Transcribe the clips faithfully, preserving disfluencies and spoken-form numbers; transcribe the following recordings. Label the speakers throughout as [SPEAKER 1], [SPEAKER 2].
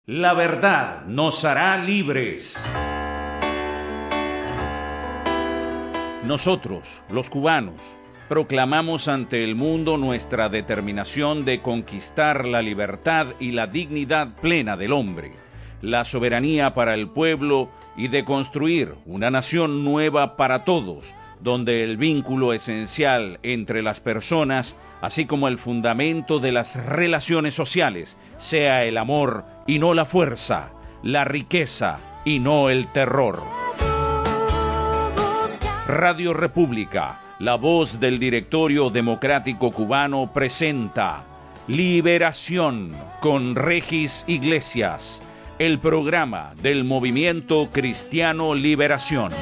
[SPEAKER 1] La verdad nos hará libres. Nosotros, los cubanos, proclamamos ante el mundo nuestra determinación de conquistar la libertad y la dignidad plena del hombre, la soberanía para el pueblo y de construir una nación nueva para todos, donde el vínculo esencial entre las personas, así como el fundamento de las relaciones sociales, sea el amor y no la fuerza, la riqueza y no el terror. Radio República, la voz del Directorio Democrático Cubano, presenta Liberación con Regis Iglesias, el programa del Movimiento Cristiano Liberación.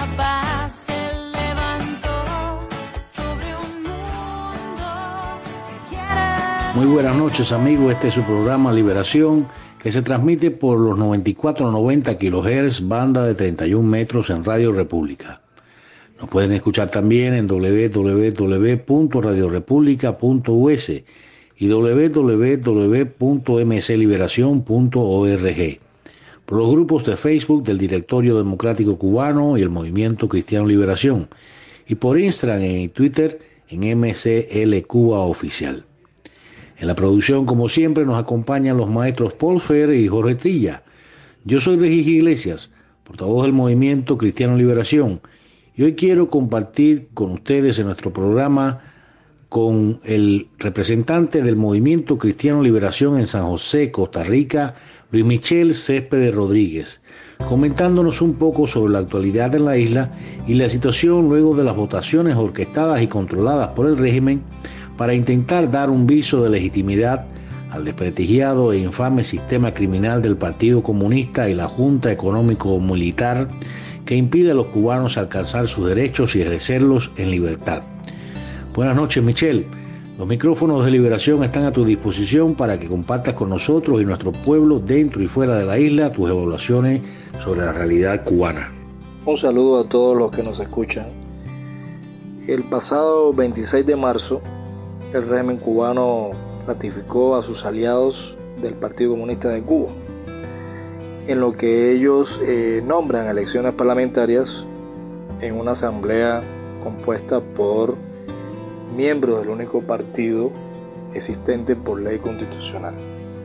[SPEAKER 2] Muy buenas noches, amigos. Este es su programa Liberación, que se transmite por los noventa y cuatro noventa kilohertz, banda de treinta y un metros en Radio República. Nos pueden escuchar también en doble u doble u doble u punto radio república punto u ese y doble u doble u doble u punto m c liberación punto org, por los grupos de Facebook del Directorio Democrático Cubano y el Movimiento Cristiano Liberación, y por Instagram y Twitter en M C L Cuba Oficial. En la producción, como siempre, nos acompañan los maestros Paul Fer y Jorge Trilla. Yo soy Regis Iglesias, portavoz del Movimiento Cristiano Liberación, y hoy quiero compartir con ustedes en nuestro programa con el representante del Movimiento Cristiano Liberación en San José, Costa Rica, Luis Michel Céspedes Rodríguez, comentándonos un poco sobre la actualidad en la isla y la situación luego de las votaciones orquestadas y controladas por el régimen para intentar dar un viso de legitimidad al desprestigiado e infame sistema criminal del Partido Comunista y la Junta Económico-Militar que impide a los cubanos alcanzar sus derechos y ejercerlos en libertad. Buenas noches, Michel. Los micrófonos de Liberación están a tu disposición para que compartas con nosotros y nuestro pueblo dentro y fuera de la isla tus evaluaciones sobre la realidad cubana.
[SPEAKER 3] Un saludo a todos los que nos escuchan. El pasado veintiséis de marzo, el régimen cubano ratificó a sus aliados del Partido Comunista de Cuba, en lo que ellos eh, nombran elecciones parlamentarias en una asamblea compuesta por miembros del único partido existente por ley constitucional.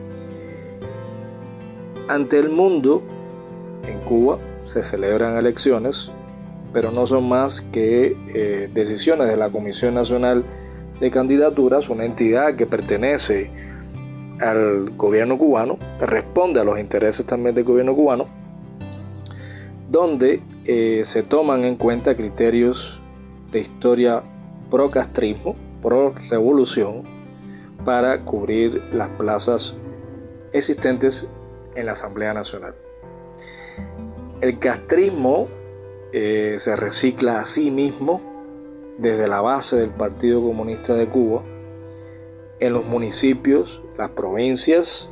[SPEAKER 3] Ante el mundo, en Cuba se celebran elecciones, pero no son más que eh, decisiones de la Comisión Nacional de Candidaturas, una entidad que pertenece al gobierno cubano, responde a los intereses también del gobierno cubano, donde eh, se toman en cuenta criterios de historia pro-castrismo, pro-revolución, para cubrir las plazas existentes en la Asamblea Nacional. El castrismo eh, se recicla a sí mismo desde la base del Partido Comunista de Cuba, en los municipios, las provincias,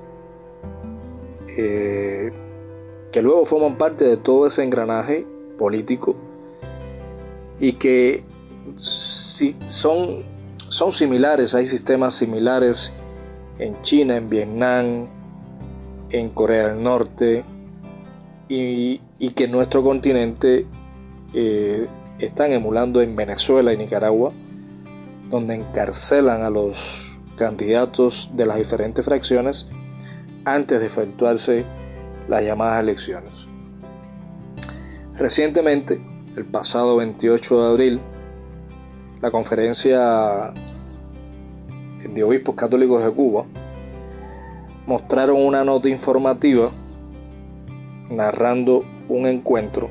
[SPEAKER 3] eh, que luego forman parte de todo ese engranaje político y que si, son, son similares, hay sistemas similares en China, en Vietnam, en Corea del Norte, y, y que en nuestro continente eh, están emulando en Venezuela y Nicaragua, donde encarcelan a los candidatos de las diferentes fracciones antes de efectuarse las llamadas elecciones. Recientemente, el pasado veintiocho de abril, la Conferencia de Obispos Católicos de Cuba mostraron una nota informativa narrando un encuentro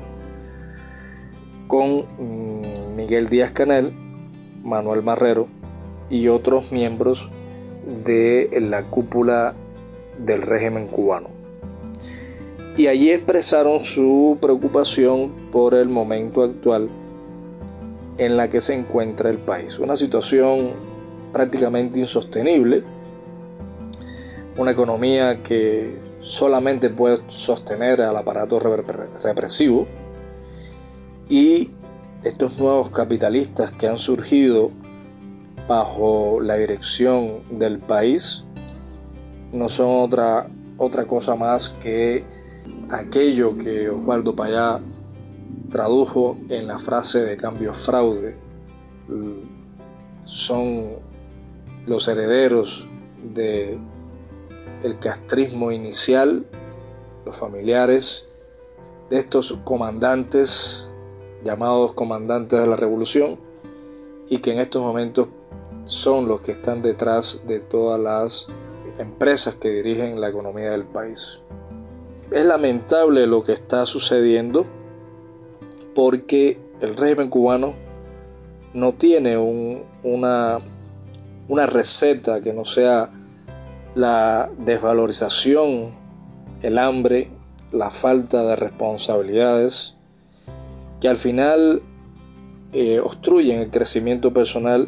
[SPEAKER 3] con Miguel Díaz-Canel, Manuel Marrero y otros miembros de la cúpula del régimen cubano. Y allí expresaron su preocupación por el momento actual en la que se encuentra el país. Una situación prácticamente insostenible, una economía que solamente puede sostener al aparato represivo, y estos nuevos capitalistas que han surgido bajo la dirección del país no son otra otra cosa más que aquello que Osvaldo Payá tradujo en la frase de cambio fraude. Son los herederos de el castrismo inicial, los familiares de estos comandantes llamados comandantes de la revolución, y que en estos momentos son los que están detrás de todas las empresas que dirigen la economía del país. Es lamentable lo que está sucediendo porque el régimen cubano no tiene un, una, una receta que no sea la desvalorización, el hambre, la falta de responsabilidades, que al final eh, obstruyen el crecimiento personal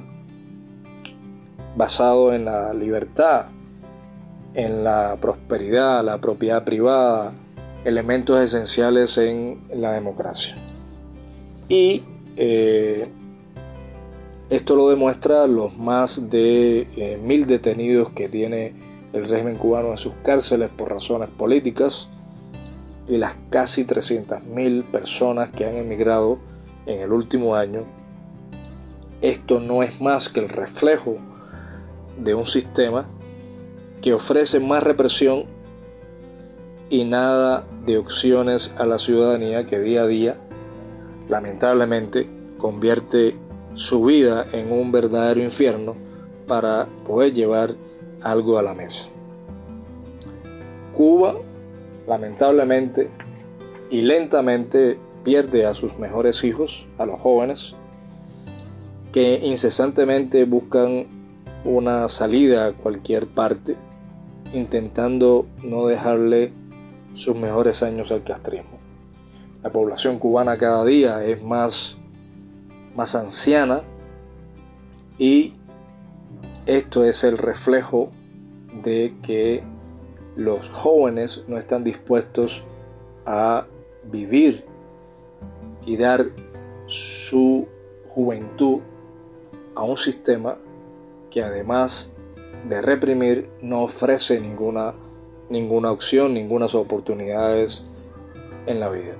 [SPEAKER 3] basado en la libertad, en la prosperidad, la propiedad privada, elementos esenciales en, en la democracia. Y eh, esto lo demuestra los más de eh, mil detenidos que tiene el régimen cubano en sus cárceles por razones políticas, y las casi trescientas mil personas que han emigrado en el último año. Esto no es más que el reflejo de un sistema que ofrece más represión y nada de opciones a la ciudadanía, que día a día, lamentablemente, convierte su vida en un verdadero infierno para poder llevar algo a la mesa. Cuba, lamentablemente y lentamente, pierde a sus mejores hijos, a los jóvenes, que incesantemente buscan una salida a cualquier parte, intentando no dejarle sus mejores años al castrismo. La población cubana cada día es más, más anciana, y esto es el reflejo de que los jóvenes no están dispuestos a vivir y dar su juventud a un sistema que, además de reprimir, no ofrece ninguna, ninguna opción, ninguna oportunidades en la vida.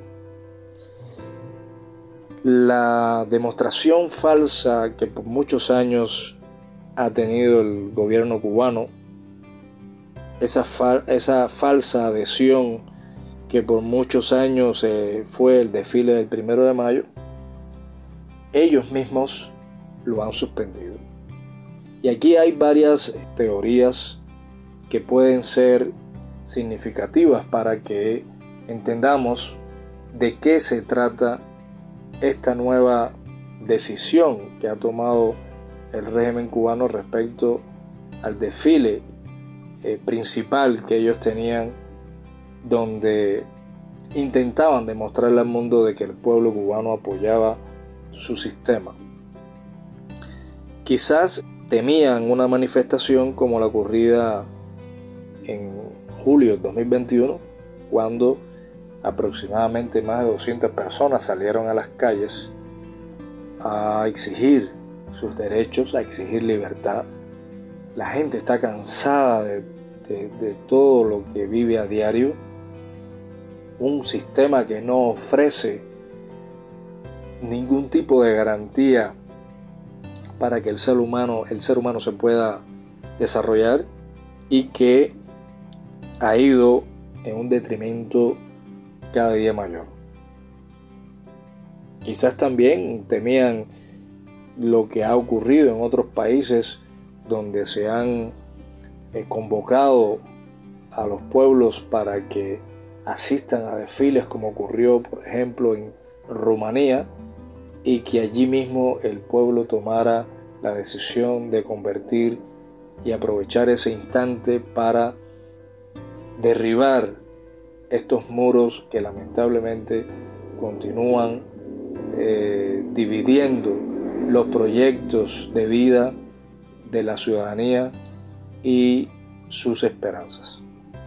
[SPEAKER 3] La demostración falsa que por muchos años ha tenido el gobierno cubano, esa, fa- esa falsa adhesión que por muchos años eh, fue el desfile del primero de mayo, ellos mismos lo han suspendido. Y aquí hay varias teorías que pueden ser significativas para que entendamos de qué se trata esta nueva decisión que ha tomado el régimen cubano respecto al desfile eh, principal que ellos tenían, donde intentaban demostrarle al mundo de que el pueblo cubano apoyaba su sistema. Quizás temían una manifestación como la ocurrida en julio de dos mil veintiuno, cuando aproximadamente más de doscientas personas salieron a las calles a exigir sus derechos, a exigir libertad. La gente está cansada de, de, de todo lo que vive a diario, un sistema que no ofrece ningún tipo de garantía para que el ser humano, el ser humano se pueda desarrollar, y que ha ido en un detrimento cada día mayor. Quizás también temían lo que ha ocurrido en otros países donde se han eh, convocado a los pueblos para que asistan a desfiles, como ocurrió por ejemplo en Rumanía, y que allí mismo el pueblo tomara la decisión de convertir y aprovechar ese instante para derribar estos muros que lamentablemente continúan eh, dividiendo los proyectos de vida de la ciudadanía y sus esperanzas.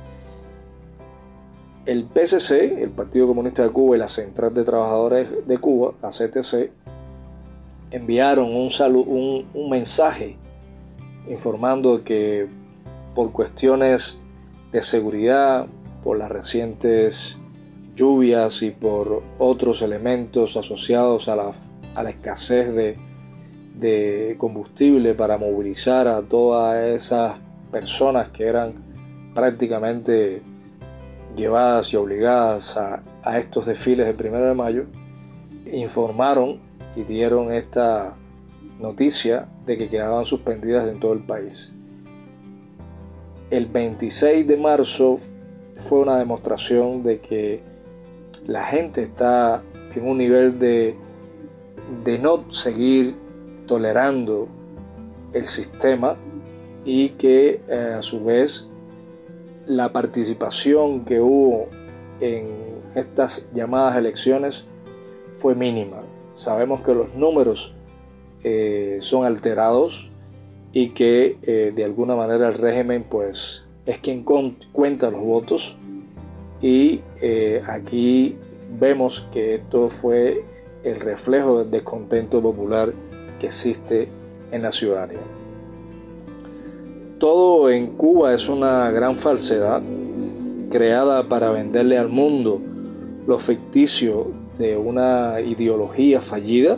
[SPEAKER 3] El P C C, el Partido Comunista de Cuba, y la Central de Trabajadores de Cuba, la C T C, enviaron un, salu- un, un mensaje informando que por cuestiones de seguridad, por las recientes lluvias y por otros elementos asociados a la, a la escasez de, de combustible para movilizar a todas esas personas que eran prácticamente llevadas y obligadas a, a estos desfiles del primero de mayo, informaron y dieron esta noticia de que quedaban suspendidas en todo el país. El veintiséis de marzo fue una demostración de que la gente está en un nivel de, de no seguir tolerando el sistema y que eh, a su vez la participación que hubo en estas llamadas elecciones fue mínima. Sabemos que los números eh, son alterados y que eh, de alguna manera el régimen pues es quien con, cuenta los votos y eh, aquí vemos que esto fue el reflejo del descontento popular que existe en la ciudadanía. Todo en Cuba es una gran falsedad creada para venderle al mundo lo ficticio de una ideología fallida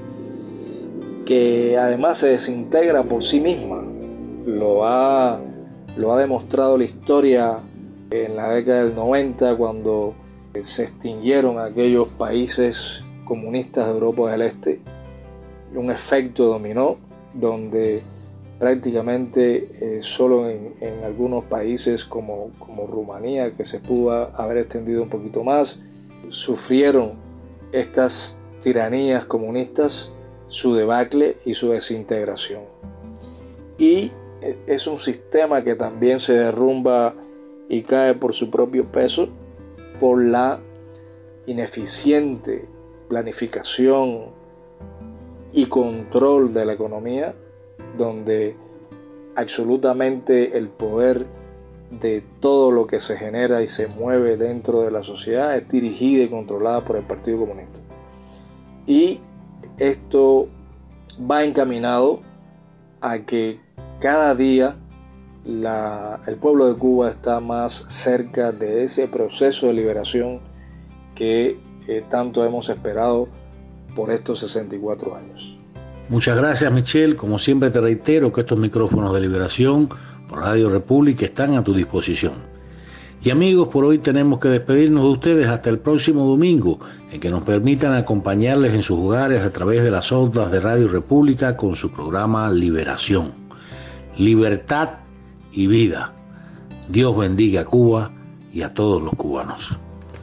[SPEAKER 3] que además se desintegra por sí misma. Lo ha, lo ha demostrado la historia en la década del noventa, cuando se extinguieron aquellos países comunistas de Europa del Este, un efecto dominó donde prácticamente eh, solo en, en algunos países como, como Rumanía, que se pudo haber extendido un poquito más, sufrieron estas tiranías comunistas, su debacle y su desintegración. Y es un sistema que también se derrumba y cae por su propio peso, por la ineficiente planificación y control de la economía, donde absolutamente el poder de todo lo que se genera y se mueve dentro de la sociedad es dirigida y controlada por el Partido Comunista. Y esto va encaminado a que cada día la, el pueblo de Cuba está más cerca de ese proceso de liberación que eh, tanto hemos esperado por estos sesenta y cuatro años.
[SPEAKER 2] Muchas gracias, Michel. Como siempre te reitero que estos micrófonos de Liberación por Radio República están a tu disposición. Y amigos, por hoy tenemos que despedirnos de ustedes hasta el próximo domingo, en que nos permitan acompañarles en sus hogares a través de las ondas de Radio República con su programa Liberación. Libertad y vida. Dios bendiga a Cuba y a todos los cubanos.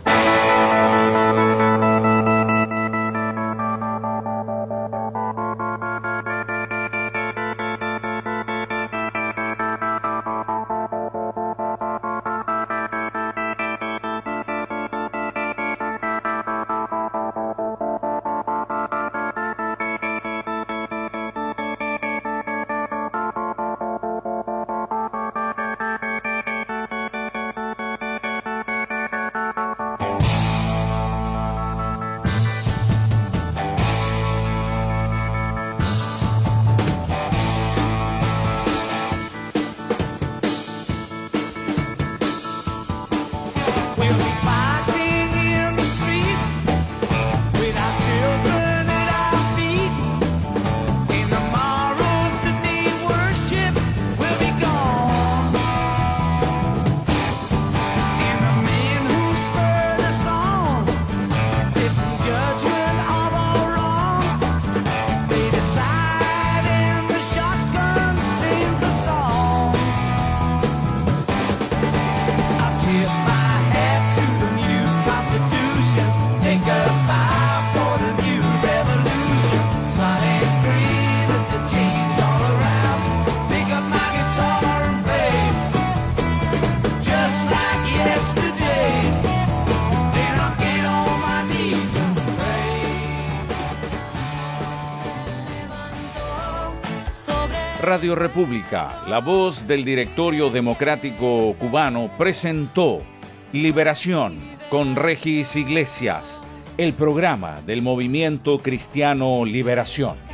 [SPEAKER 1] Radio República, la voz del Directorio Democrático Cubano, presentó Liberación con Regis Iglesias, el programa del Movimiento Cristiano Liberación.